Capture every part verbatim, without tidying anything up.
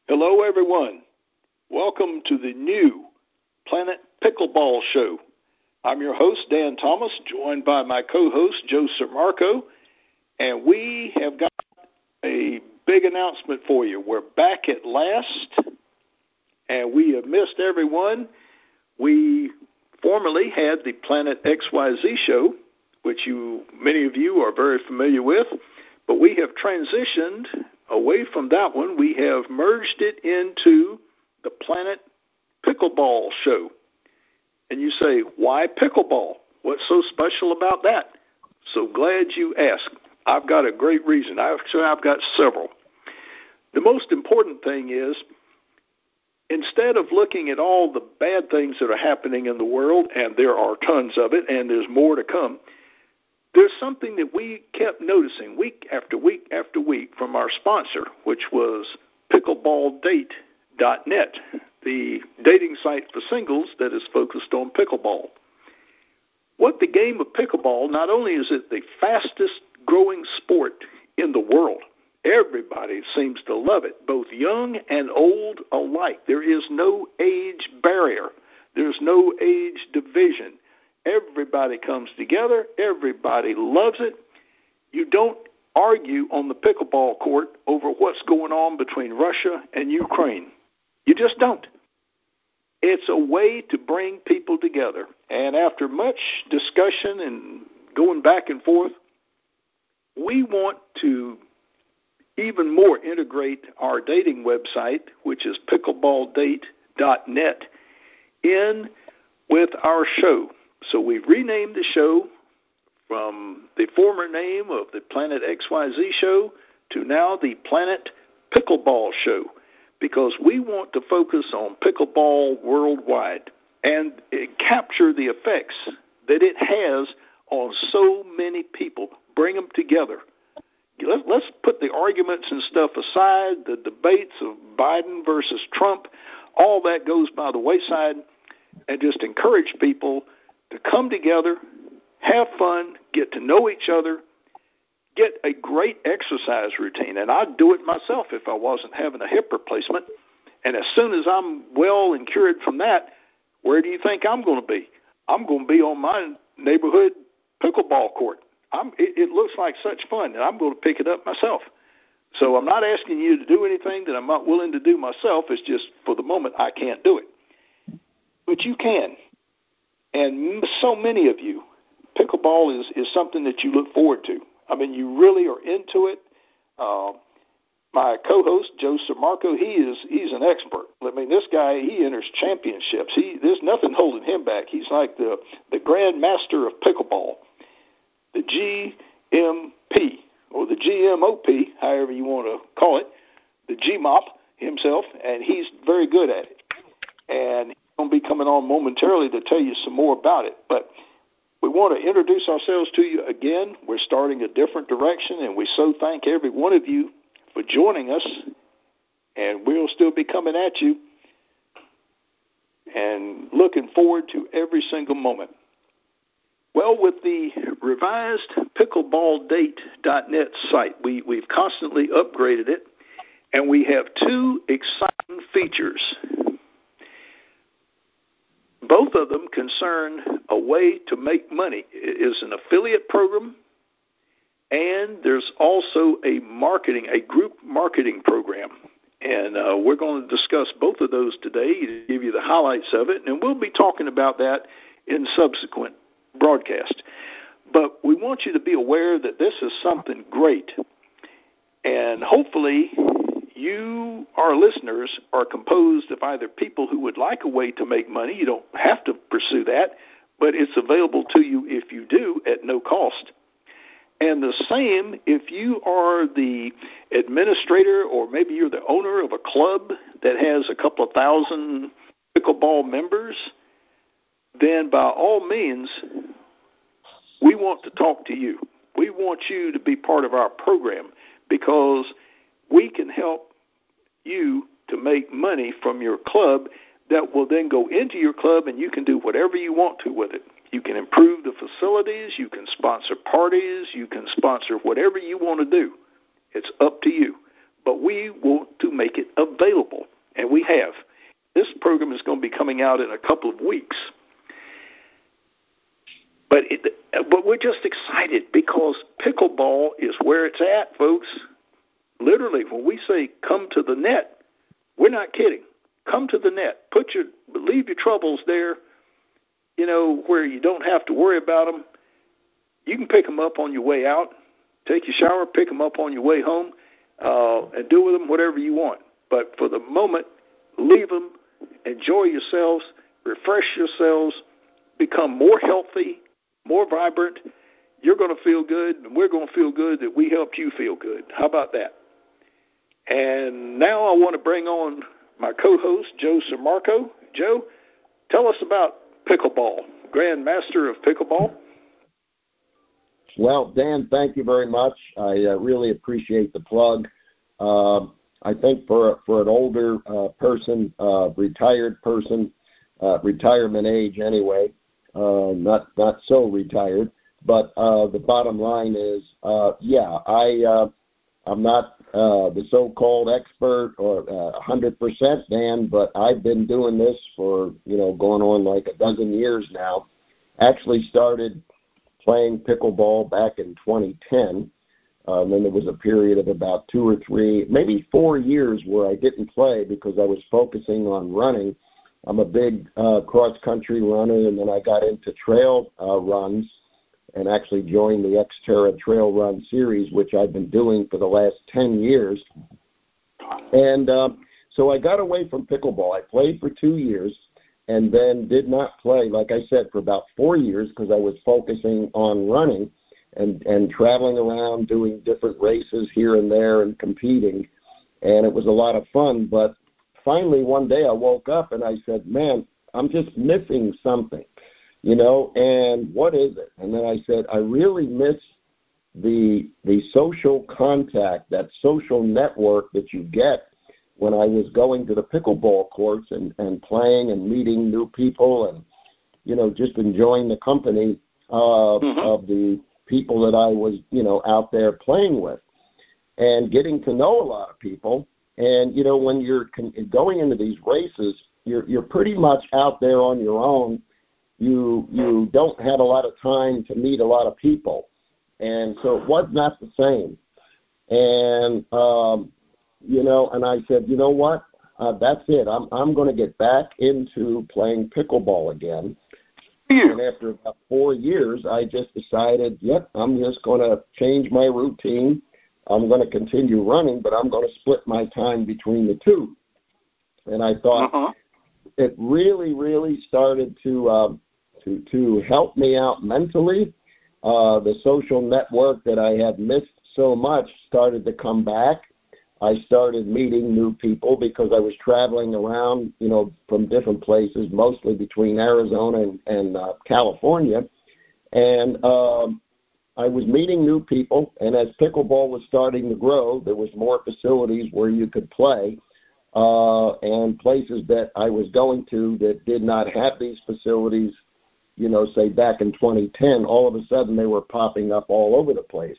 Hello, everyone. Welcome to the new Planet Pickleball Show. I'm your host, Dan Thomas, joined by my co-host, Joe Sermarco, and we have got a big announcement for you. We're back at last, and we have missed everyone. We formerly had the Planet X Y Z Show, which you, many of you are very familiar with, but we have transitioned away from that one. We have merged it into the Planet Pickleball Show. And you say, why pickleball? What's so special about that? So glad you asked. I've got a great reason. Actually, I've got several. The most important thing is, instead of looking at all the bad things that are happening in the world, and there are tons of it, and there's more to come, there's something that we kept noticing week after week after week from our sponsor, which was pickleball date dot net, the dating site for singles that is focused on pickleball. What the game of pickleball, not only is it the fastest growing sport in the world, everybody seems to love it, both young and old alike. There is no age barrier. There's no age division. Everybody comes together. Everybody loves it. You don't argue on the pickleball court over what's going on between Russia and Ukraine. You just don't. It's a way to bring people together. And after much discussion and going back and forth, we want to even more integrate our dating website, which is pickleball date dot net, in with our show. So we've renamed the show from the former name of the Planet X Y Z Show to now the Planet Pickleball Show, because we want to focus on pickleball worldwide and capture the effects that it has on so many people, bring them together. Let's put the arguments and stuff aside, the debates of Biden versus Trump, all that goes by the wayside, and just encourage people to come together, have fun, get to know each other, get a great exercise routine. And I'd do it myself if I wasn't having a hip replacement. And as soon as I'm well and cured from that, where do you think I'm going to be? I'm going to be on my neighborhood pickleball court. I'm, it, it looks like such fun, and I'm going to pick it up myself. So I'm not asking you to do anything that I'm not willing to do myself. It's just for the moment I can't do it. But you can. And so many of you, pickleball is, is something that you look forward to. I mean, you really are into it. Uh, my co-host, Joe Sermarco, he is he's an expert. I mean, this guy, he enters championships. He There's nothing holding him back. He's like the, the grand master of pickleball, the G M P, or the G M O P, however you want to call it, the G M O P himself, and he's very good at it. And going to be coming on momentarily to tell you some more about it. But we want to introduce ourselves to you again. We're starting a different direction, and we so thank every one of you for joining us. And we'll still be coming at you and looking forward to every single moment. Well, with the revised pickleball date dot net site, we, we've constantly upgraded it, and we have two exciting features. Both of them concern a way to make money. It is an affiliate program, and there's also a marketing, a group marketing program. And uh, we're going to discuss both of those today to give you the highlights of it, and we'll be talking about that in subsequent broadcast. But we want you to be aware that this is something great, and hopefully you, our listeners, are composed of either people who would like a way to make money. You don't have to pursue that, but it's available to you if you do at no cost. And the same if you are the administrator, or maybe you're the owner of a club that has a couple of thousand pickleball members, then by all means, we want to talk to you. We want you to be part of our program, because we can help you to make money from your club that will then go into your club, and you can do whatever you want to with it. You can improve the facilities, you can sponsor parties, you can sponsor whatever you want to do. It's up to you. But we want to make it available, and we have. This program is going to be coming out in a couple of weeks. But it, but we're just excited because pickleball is where it's at, folks. Literally, when we say come to the net, we're not kidding. Come to the net. Put your leave your troubles there, you know, where you don't have to worry about them. You can pick them up on your way out. Take your shower, pick them up on your way home, uh, and do with them whatever you want. But for the moment, leave them, enjoy yourselves, refresh yourselves, become more healthy, more vibrant. You're going to feel good, and we're going to feel good that we helped you feel good. How about that? And now I want to bring on my co-host, Joe Sermarco. Joe, tell us about pickleball, Grand Master of Pickleball. Well, Dan, thank you very much. I uh, really appreciate the plug. Uh, I think for for an older uh, person, uh, retired person, uh, retirement age anyway, uh, not not so retired, but uh, the bottom line is, uh, yeah, I uh, I'm not uh, the so-called expert or uh, one hundred percent, Dan, but I've been doing this for, you know, going on like a dozen years now. Actually started playing pickleball back in twenty ten. Uh, and then there was a period of about two or three, maybe four years where I didn't play because I was focusing on running. I'm a big uh, cross-country runner, and then I got into trail uh, runs and actually joined the Xterra Trail Run Series, which I've been doing for the last ten years. And uh, so I got away from pickleball. I played for two years and then did not play, like I said, for about four years because I was focusing on running and, and traveling around doing different races here and there and competing. And it was a lot of fun. But finally one day I woke up and I said, man, I'm just missing something, you know, and what is it? And then I said, I really miss the the social contact, that social network that you get when I was going to the pickleball courts and, and playing and meeting new people and, you know, just enjoying the company uh, mm-hmm. of the people that I was, you know, out there playing with and getting to know a lot of people. And, you know, when you're con- going into these races, you're you're pretty much out there on your own. You you don't have a lot of time to meet a lot of people. And so it was not the same. And, um, you know, and I said, you know what, uh, that's it. I'm I'm going to get back into playing pickleball again. And after about four years, I just decided, yep, I'm just going to change my routine. I'm going to continue running, but I'm going to split my time between the two. And I thought uh-huh. it really, really started to um, to to help me out mentally. Uh, the social network that I had missed so much started to come back. I started meeting new people because I was traveling around, you know, from different places, mostly between Arizona and, and uh, California. And um, I was meeting new people, and as pickleball was starting to grow, there was more facilities where you could play, uh, and places that I was going to that did not have these facilities, you know, say back in twenty ten, all of a sudden they were popping up all over the place.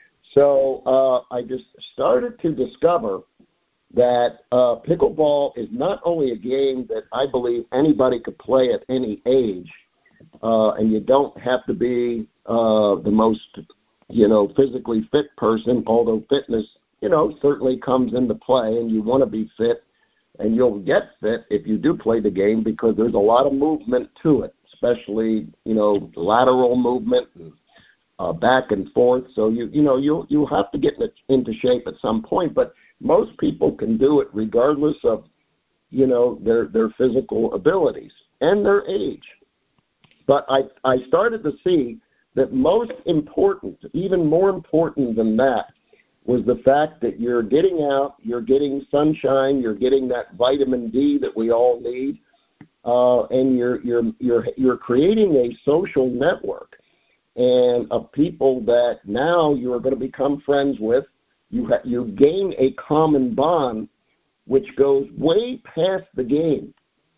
So uh, I just started to discover that uh, pickleball is not only a game that I believe anybody could play at any age, uh, and you don't have to be uh, the most, you know, physically fit person, although fitness, you know, certainly comes into play, and you want to be fit, and you'll get fit if you do play the game because there's a lot of movement to it, especially, you know, lateral movement and Uh, back and forth, so you you know you you have to get into shape at some point. But most people can do it regardless of, you know, their their physical abilities and their age. But I I started to see that most important, even more important than that, was the fact that you're getting out, you're getting sunshine, you're getting that vitamin D that we all need, uh, and you're you're you're you're creating a social network. And of people that now you are going to become friends with. You ha- you gain a common bond, which goes way past the game.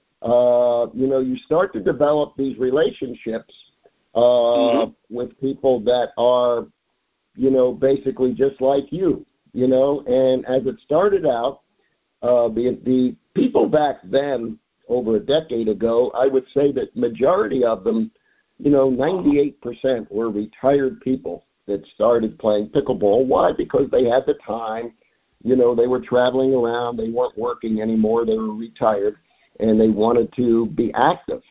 Uh, you know, you start to develop these relationships uh, mm-hmm. with people that are, you know, basically just like you, you know. And as it started out, uh, the the people back then, over a decade ago, I would say that majority of them, you know, ninety-eight percent were retired people that started playing pickleball. Why? Because they had the time. You know, they were traveling around. They weren't working anymore. They were retired, and they wanted to be active.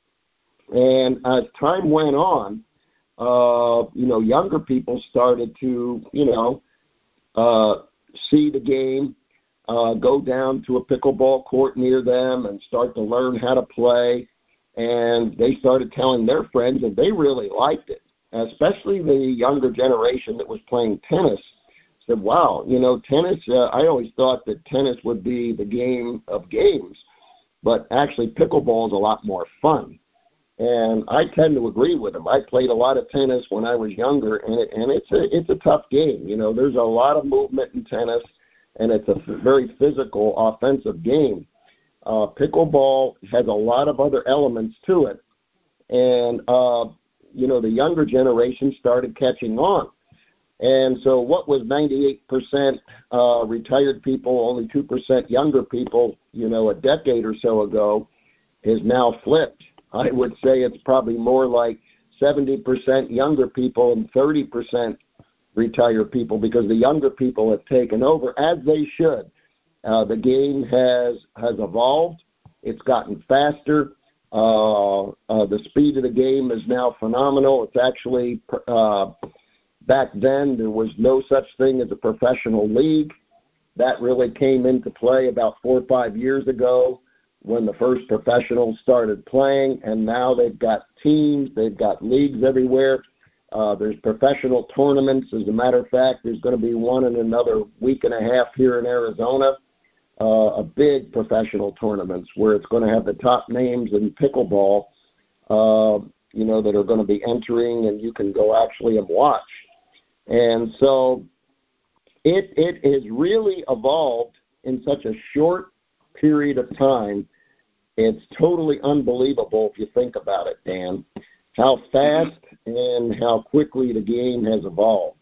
And as time went on, uh, you know, younger people started to, you know, uh, see the game, uh, go down to a pickleball court near them and start to learn how to play. And they started telling their friends, and they really liked it, especially the younger generation that was playing tennis. Said, wow, you know, tennis, uh, I always thought that tennis would be the game of games, but actually pickleball is a lot more fun. And I tend to agree with them. I played a lot of tennis when I was younger, and it, and it's a it's a tough game. You know, there's a lot of movement in tennis, and it's a very physical, offensive game. Uh, pickleball has a lot of other elements to it, and uh, you know, the younger generation started catching on. And so what was ninety-eight percent uh, retired people, only two percent younger people, you know, a decade or so ago, is now flipped. I would say it's probably more like seventy percent younger people and thirty percent retired people, because the younger people have taken over, as they should. Uh, the game has has evolved. It's gotten faster. Uh, uh, the speed of the game is now phenomenal. It's actually... Uh, Back then, there was no such thing as a professional league. That really came into play about four or five years ago when the first professionals started playing, and now they've got teams, they've got leagues everywhere. Uh, there's professional tournaments. As a matter of fact, there's going to be one in another week and a half here in Arizona, uh, a big professional tournaments where it's going to have the top names in pickleball, uh, you know, that are going to be entering, and you can go actually and watch. And so it it has really evolved in such a short period of time. It's totally unbelievable if you think about it, Dan, how fast and how quickly the game has evolved.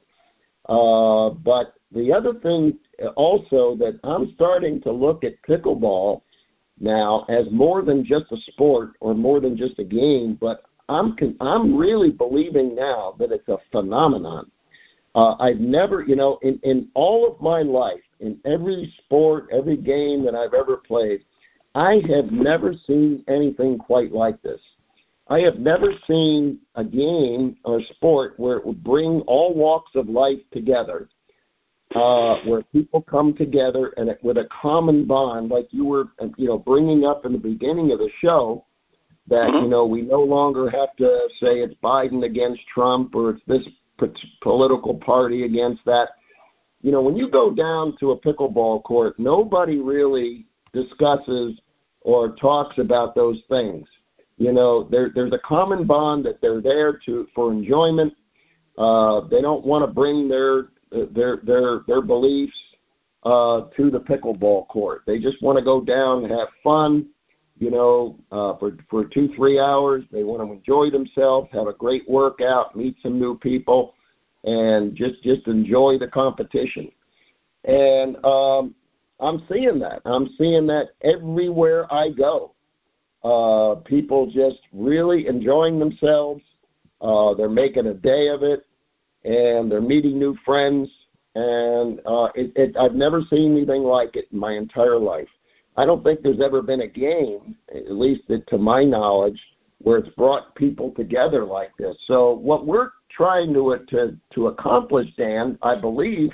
Uh, but the other thing also that I'm starting to look at pickleball now as more than just a sport or more than just a game, but I'm I'm really believing now that it's a phenomenon. Uh, I've never, you know, in, in all of my life, in every sport, every game that I've ever played, I have never seen anything quite like this. I have never seen a game or sport where it would bring all walks of life together, uh, where people come together and it, with a common bond, like you were, you know, bringing up in the beginning of the show, that, you know, we no longer have to say it's Biden against Trump or it's this political party against that. You know, when you go down to a pickleball court, nobody really discusses or talks about those things. You know, there, there's a common bond that they're there to for enjoyment. Uh, they don't want to bring their their their their beliefs uh, to the pickleball court. They just want to go down and have fun. You know, uh, for for two, three hours. They want to enjoy themselves, have a great workout, meet some new people, and just, just enjoy the competition. And um, I'm seeing that. I'm seeing that everywhere I go. Uh, people just really enjoying themselves. Uh, they're making a day of it, and they're meeting new friends. And uh, it, it, I've never seen anything like it in my entire life. I don't think there's ever been a game, at least to my knowledge, where it's brought people together like this. So what we're trying to to, to accomplish, Dan, I believe,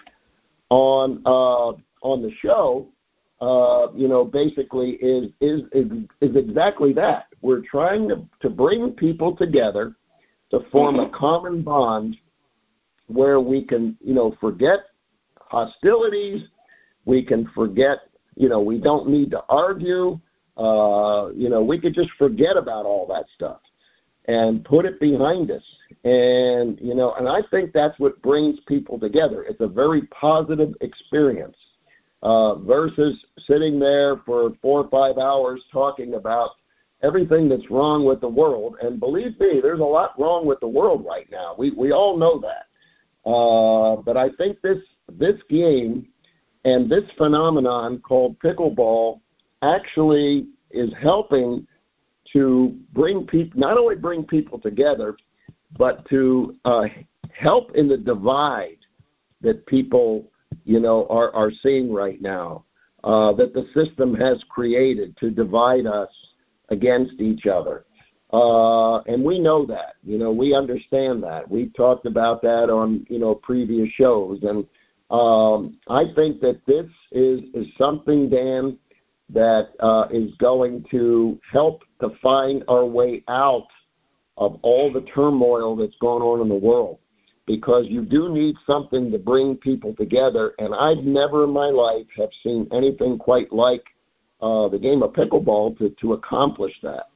on uh, on the show, uh, you know, basically is, is is is exactly that. We're trying to, to bring people together to form a common bond where we can, you know, forget hostilities, we can forget. You know, we don't need to argue. Uh, you know, we could just forget about all that stuff and put it behind us. And, you know, and I think that's what brings people together. It's a very positive experience uh, versus sitting there for four or five hours talking about everything that's wrong with the world. And believe me, there's a lot wrong with the world right now. We we all know that. Uh, but I think this this game And this phenomenon called pickleball actually is helping to bring people, not only bring people together, but to uh, help in the divide that people, you know, are, are seeing right now, uh, that the system has created to divide us against each other. Uh, and we know that, you know, we understand that. We've talked about that on, you know, previous shows. And um, I think that this is, is something, Dan, that uh, is going to help to find our way out of all the turmoil that's going on in the world, because you do need something to bring people together. And I've never in my life have seen anything quite like uh, the game of pickleball to, to accomplish that.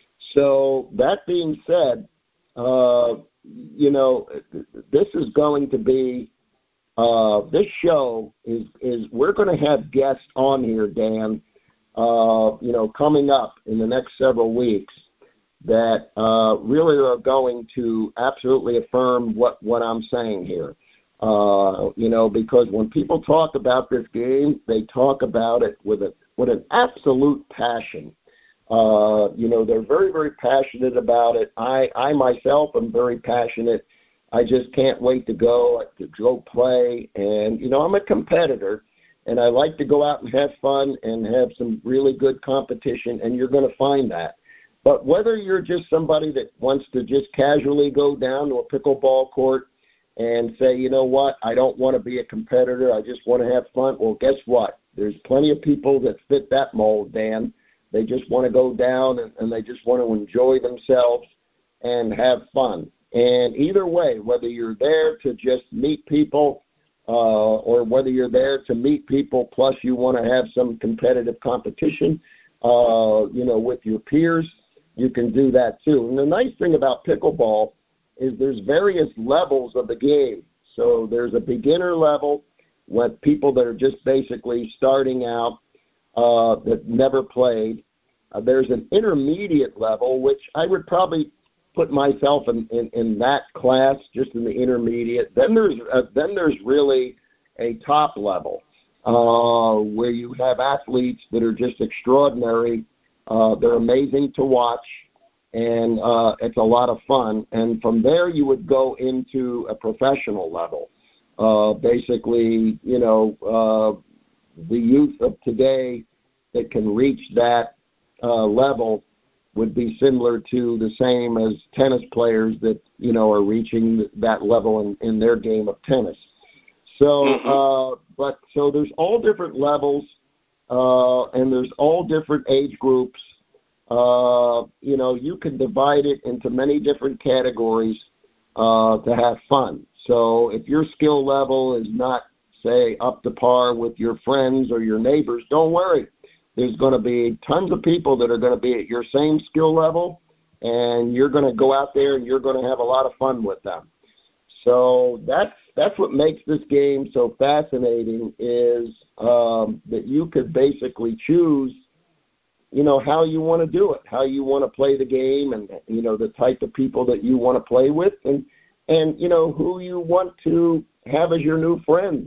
So that being said, uh, you know, this is going to be, uh, this show is, is we're going to have guests on here, Dan, uh, you know, coming up in the next several weeks that uh, really are going to absolutely affirm what, what I'm saying here. Uh, you know, because when people talk about this game, they talk about it with a with an absolute passion. Uh, you know, they're very, very passionate about it. I, I myself am very passionate. I just can't wait to go to go play. And, you know, I'm a competitor, and I like to go out and have fun and have some really good competition, and you're going to find that. But whether you're just somebody that wants to just casually go down to a pickleball court and say, you know what, I don't want to be a competitor, I just want to have fun, well, guess what? There's plenty of people that fit that mold, Dan. They just want to go down and, and they just want to enjoy themselves and have fun. And either way, whether you're there to just meet people uh, or whether you're there to meet people plus you want to have some competitive competition, uh, you know, with your peers, you can do that too. And the nice thing about pickleball is there's various levels of the game. So there's a beginner level with people that are just basically starting out uh, that never played. Uh, there's an intermediate level, which I would probably put myself in, in, in that class, just in the intermediate. Then there's uh, then there's really a top level uh, where you have athletes that are just extraordinary. Uh, they're amazing to watch, and uh, it's a lot of fun. And from there, you would go into a professional level. Uh, basically, you know, uh, the youth of today that can reach that uh, level would be similar to the same as tennis players that, you know, are reaching that level in, in their game of tennis. So, mm-hmm. uh, but so there's all different levels. Uh, and there's all different age groups. Uh, you know, you can divide it into many different categories uh, to have fun. So if your skill level is not, say, up to par with your friends or your neighbors, don't worry. There's going to be tons of people that are going to be at your same skill level, and you're going to go out there and you're going to have a lot of fun with them. So that's that's what makes this game so fascinating is um, that you could basically choose, you know, how you want to do it, how you want to play the game, and, you know, the type of people that you want to play with, and, and you know, who you want to have as your new friends,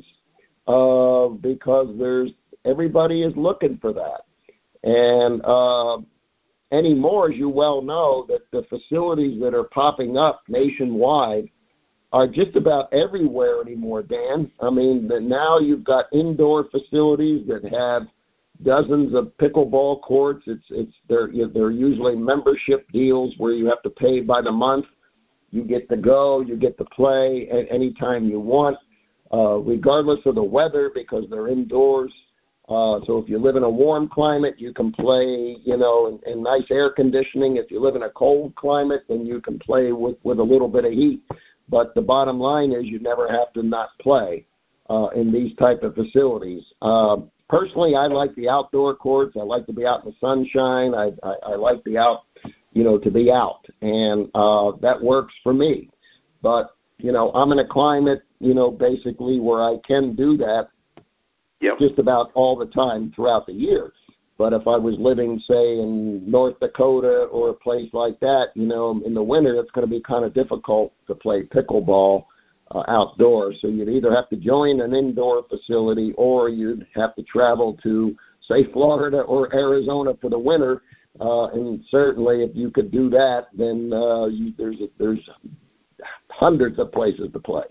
uh, because there's everybody is looking for that. And uh, anymore, as you well know, that the facilities that are popping up nationwide are just about everywhere anymore, Dan. I mean, the, now you've got indoor facilities that have dozens of pickleball courts. It's it's they're they're usually membership deals where you have to pay by the month. You get to go, you get to play at any time you want, uh, regardless of the weather, because they're indoors. Uh, so if you live in a warm climate, you can play, you know, in, in nice air conditioning. If you live in a cold climate, then you can play with, with a little bit of heat. But the bottom line is you never have to not play uh, in these type of facilities. Uh, personally, I like the outdoor courts. I like to be out in the sunshine. I, I, I like the out, you know, to be out, and uh, that works for me. But, you know, I'm in a climate, you know, basically where I can do that yep. just about all the time throughout the year. But if I was living, say, in North Dakota or a place like that, you know, in the winter, it's going to be kind of difficult to play pickleball uh, outdoors. So you'd either have to join an indoor facility or you'd have to travel to, say, Florida or Arizona for the winter. Uh, and certainly if you could do that, then uh, you, there's a, there's hundreds of places to play.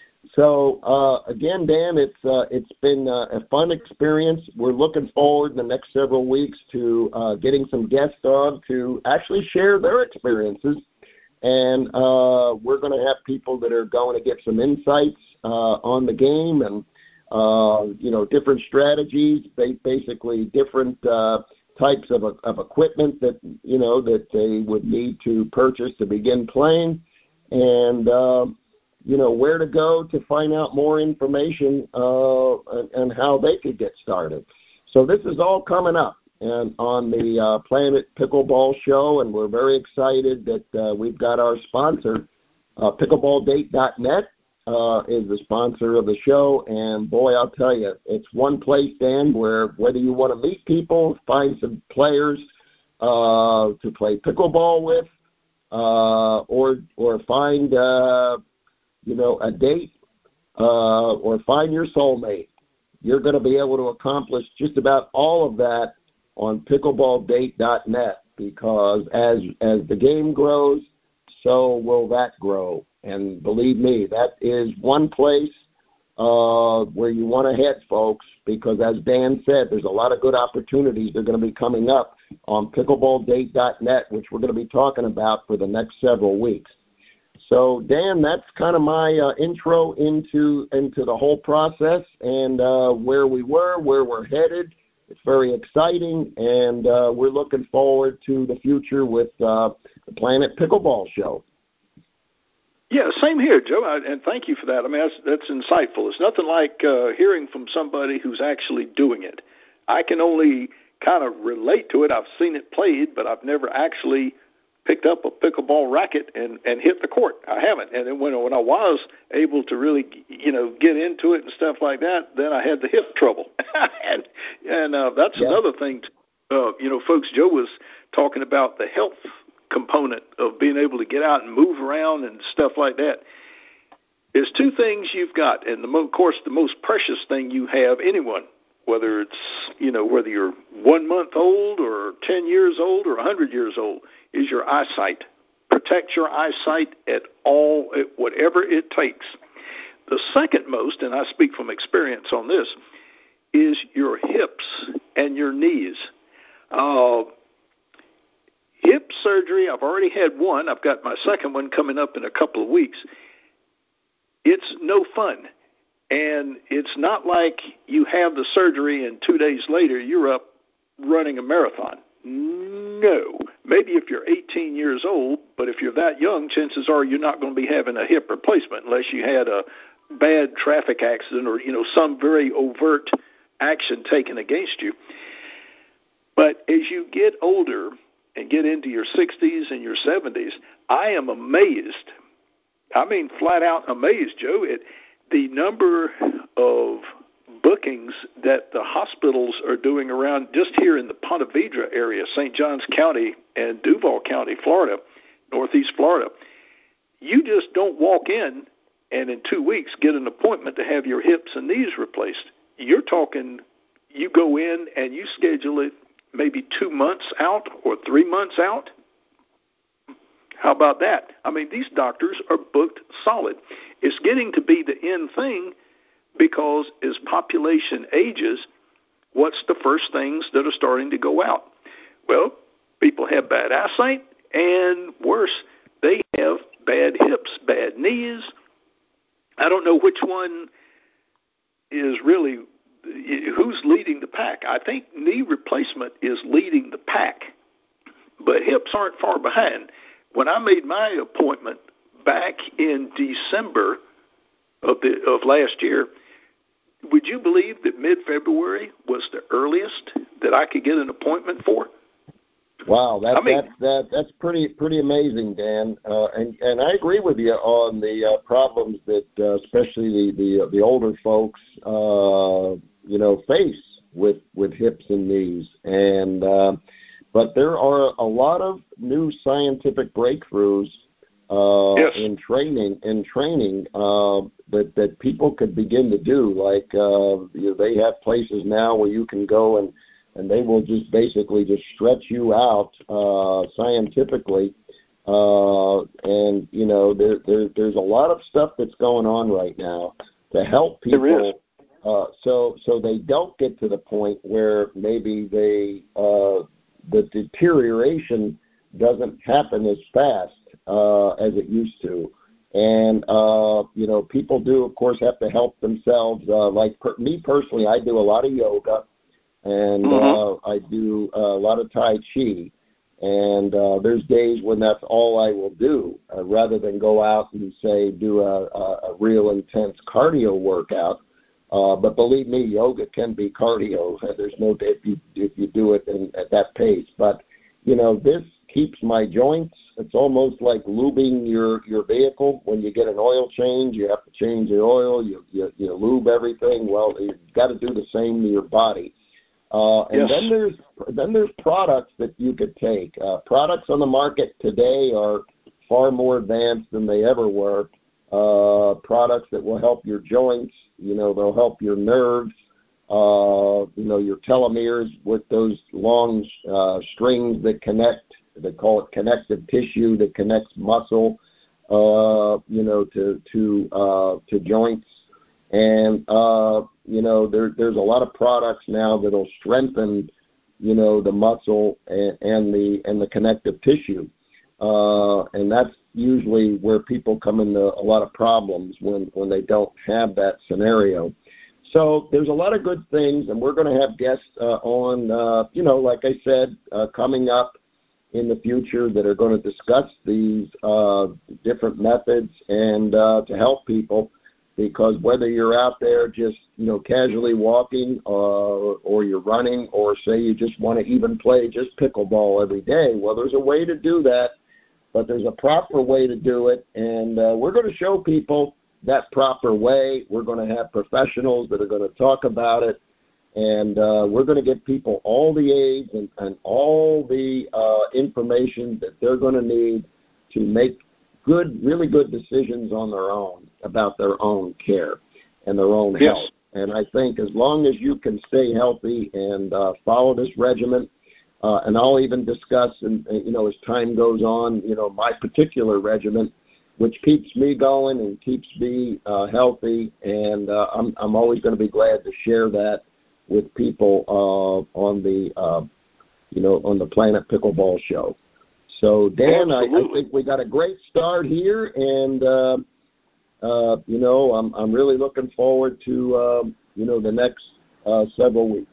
So, uh, again, Dan, it's uh, it's been uh, a fun experience. We're looking forward in the next several weeks to uh, getting some guests on to actually share their experiences. And uh, we're going to have people that are going to get some insights uh, on the game and, uh, you know, different strategies, basically different uh, types of, of equipment that, you know, that they would need to purchase to begin playing. And, uh, you know, where to go to find out more information uh, and, and how they could get started. So this is all coming up and on the uh, Planet Pickleball Show, and we're very excited that uh, we've got our sponsor, uh, pickleball date dot net, uh, is the sponsor of the show. And, boy, I'll tell you, it's one place, Dan, where whether you want to meet people, find some players uh, to play pickleball with, uh, or or find uh, – you know, a date, uh, or find your soulmate. You're going to be able to accomplish just about all of that on pickleball date dot net because as as the game grows, so will that grow. And believe me, that is one place uh, where you want to head, folks, because as Dan said, there's a lot of good opportunities that are going to be coming up on pickleball date dot net, which we're going to be talking about for the next several weeks. So, Dan, that's kind of my uh, intro into into the whole process and uh, where we were, where we're headed. It's very exciting, and uh, we're looking forward to the future with uh, the Planet Pickleball Show. Yeah, same here, Joe, I, and thank you for that. I mean, that's, that's insightful. It's nothing like uh, hearing from somebody who's actually doing it. I can only kind of relate to it. I've seen it played, but I've never actually picked up a pickleball racket and, and hit the court. I haven't. And then when, when I was able to really, you know, get into it and stuff like that, then I had the hip trouble. and and uh, that's yeah. another thing, uh, you know, folks, Joe was talking about the health component of being able to get out and move around and stuff like that. There's two things you've got, and the mo- of course the most precious thing you have, anyone, whether it's, you know, whether you're one month old or ten years old or one hundred years old, is your eyesight. Protect your eyesight at all, at whatever it takes. The second most, and I speak from experience on this, is your hips and your knees. Uh, hip surgery, I've already had one. I've got my second one coming up in a couple of weeks. It's no fun. And it's not like you have the surgery and two days later you're up running a marathon. No. Maybe if you're eighteen years old, but if you're that young, chances are you're not going to be having a hip replacement unless you had a bad traffic accident or, you know, some very overt action taken against you. But as you get older and get into your sixties and your seventies, I am amazed, I mean flat out amazed, Joe, at the number of bookings that the hospitals are doing around just here in the Ponte Vedra area, Saint Johns County and Duval County, Florida, northeast Florida. You just don't walk in and in two weeks get an appointment to have your hips and knees replaced. You're talking, you go in and you schedule it maybe two months out or three months out. How about that? I mean, these doctors are booked solid. It's getting to be the end thing because as population ages, what's the first things that are starting to go out? Well, people have bad eyesight, and worse, they have bad hips, bad knees. I don't know which one is really, who's leading the pack. I think knee replacement is leading the pack, but hips aren't far behind. When I made my appointment back in December of the of last year, would you believe that mid-February was the earliest that I could get an appointment for? Wow, that's I mean, that, that, that's pretty pretty amazing, Dan. Uh, and and I agree with you on the uh, problems that uh, especially the the, the older folks uh, you know face with with hips and knees. And uh, but there are a lot of new scientific breakthroughs uh, yes. in training, in training uh, that that people could begin to do. Like uh, you know, they have places now where you can go and and they will just basically just stretch you out uh, scientifically. Uh, and you know, there, there there's a lot of stuff that's going on right now to help people. There is. Uh, so so they don't get to the point where maybe they uh, the deterioration doesn't happen as fast uh, as it used to. And, uh, you know, people do, of course, have to help themselves. Uh, like per- me personally, I do a lot of yoga, and mm-hmm. uh, I do a lot of Tai Chi. And uh, there's days when that's all I will do, uh, rather than go out and, say, do a, a, a real intense cardio workout. Uh, but believe me, yoga can be cardio. There's no if you if you do it in, at that pace. But you know, this keeps my joints. It's almost like lubing your, your vehicle. When you get an oil change, you have to change the oil. You you, you lube everything. Well, you've got to do the same to your body. Uh, and yes. then there's then there's products that you could take. Uh, products on the market today are far more advanced than they ever were. Uh, products that will help your joints, you know, they'll help your nerves, uh, you know, your telomeres with those long uh, strings that connect. They call it connective tissue that connects muscle, uh, you know, to to uh, to joints. And uh, you know, there there's a lot of products now that'll strengthen, you know, the muscle and, and the and the connective tissue. Uh, and that's usually where people come into a lot of problems when, when they don't have that scenario. So there's a lot of good things, and we're going to have guests uh, on, uh, you know, like I said, uh, coming up in the future that are going to discuss these uh, different methods and uh, to help people, because whether you're out there just, you know, casually walking uh, or you're running, or say you just want to even play just pickleball every day, well, there's a way to do that. But there's a proper way to do it, and uh, we're going to show people that proper way. We're going to have professionals that are going to talk about it, and uh, we're going to give people all the aids and, and all the uh, information that they're going to need to make good, really good decisions on their own about their own care and their own yes. health. And I think as long as you can stay healthy and uh, follow this regimen, Uh, and I'll even discuss, and you know, as time goes on, you know, my particular regimen, which keeps me going and keeps me uh, healthy. And uh, I'm I'm always going to be glad to share that with people uh, on the uh, you know on the Planet Pickleball Show. So Dan, I, I think we got a great start here, and uh, uh, you know, I'm I'm really looking forward to uh, you know the next uh, several weeks.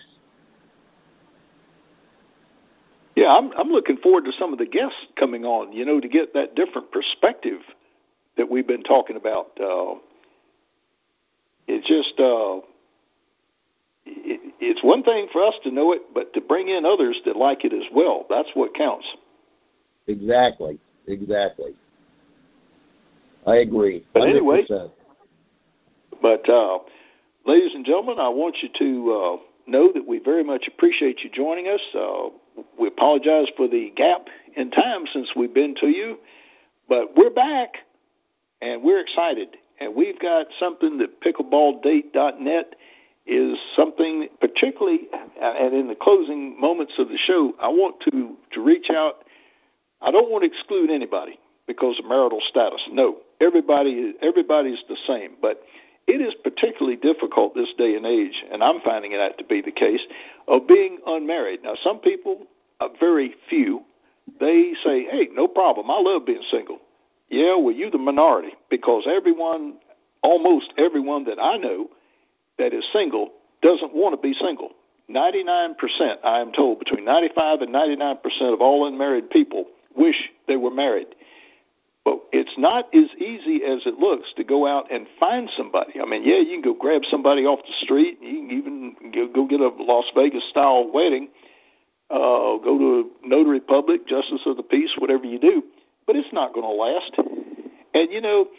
Yeah, I'm I'm looking forward to some of the guests coming on, you know, to get that different perspective that we've been talking about. Uh, it's just, uh, it, it's one thing for us to know it, but to bring in others that like it as well, that's what counts. Exactly, exactly. I agree. But one hundred percent. anyway, but uh, ladies and gentlemen, I want you to uh, know that we very much appreciate you joining us. Uh, We apologize for the gap in time since we've been to you, but we're back, and we're excited. And we've got something that pickleball date dot net is something particularly, and in the closing moments of the show, I want to, to reach out. I don't want to exclude anybody because of marital status. No, everybody everybody's the same, but it is particularly difficult this day and age, and I'm finding that to be the case, of being unmarried. Now, some people, uh, very few, they say, hey, no problem, I love being single. Yeah, well, you're the minority, because everyone, almost everyone that I know that is single doesn't want to be single. ninety-nine percent, I am told, between ninety-five and ninety-nine percent of all unmarried people wish they were married. But it's not as easy as it looks to go out and find somebody. I mean, yeah, you can go grab somebody off the street. You can even go, go get a Las Vegas-style wedding, uh, go to a notary public, justice of the peace, whatever you do. But it's not going to last. And, you know,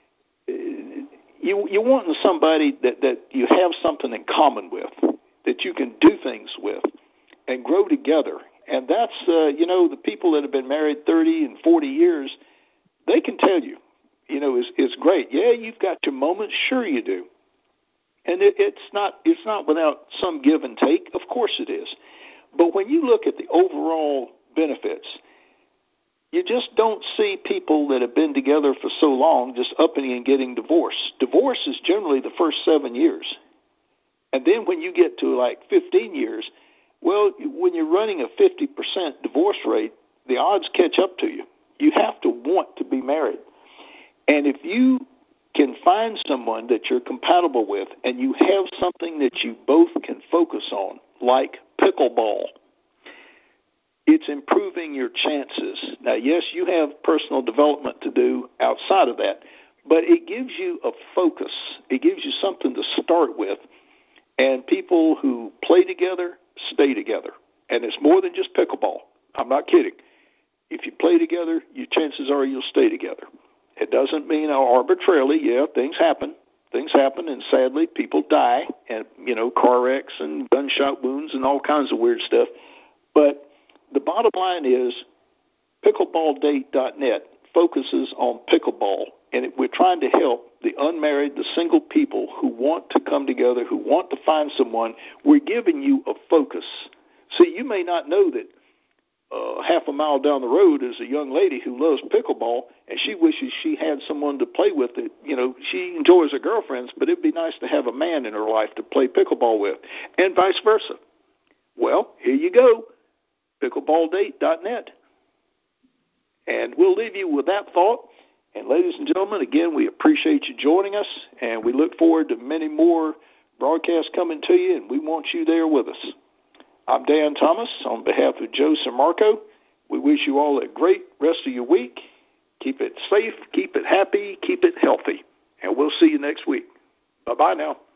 you, you're wanting somebody that, that you have something in common with, that you can do things with and grow together. And that's, uh, you know, the people that have been married thirty and forty years, they can tell you, you know, it's, it's great. Yeah, you've got your moments. Sure you do. And it, it's not it's not without some give and take. Of course it is. But when you look at the overall benefits, you just don't see people that have been together for so long just upping and getting divorced. Divorce is generally the first seven years. And then when you get to like fifteen years, well, when you're running a fifty percent divorce rate, the odds catch up to you. You have to want to be married. And if you can find someone that you're compatible with and you have something that you both can focus on, like pickleball, it's improving your chances. Now, yes, you have personal development to do outside of that, but it gives you a focus. It gives you something to start with. And people who play together stay together. And it's more than just pickleball. I'm not kidding. If you play together, your chances are you'll stay together. It doesn't mean arbitrarily, yeah, things happen. Things happen, and sadly, people die, and, you know, car wrecks and gunshot wounds and all kinds of weird stuff. But the bottom line is pickleball date dot net focuses on pickleball, and it, we're trying to help the unmarried, the single people who want to come together, who want to find someone. We're giving you a focus. See, you may not know that uh, half a mile down the road is a young lady who loves pickleball, and she wishes she had someone to play with. That, you know, she enjoys her girlfriends, but it'd be nice to have a man in her life to play pickleball with, and vice versa. Well, here you go, pickleball date dot net. And we'll leave you with that thought. And ladies and gentlemen, again, we appreciate you joining us, and we look forward to many more broadcasts coming to you, and we want you there with us. I'm Dan Thomas on behalf of Joe Samarco. We wish you all a great rest of your week. Keep it safe, keep it happy, keep it healthy, and we'll see you next week. Bye-bye now.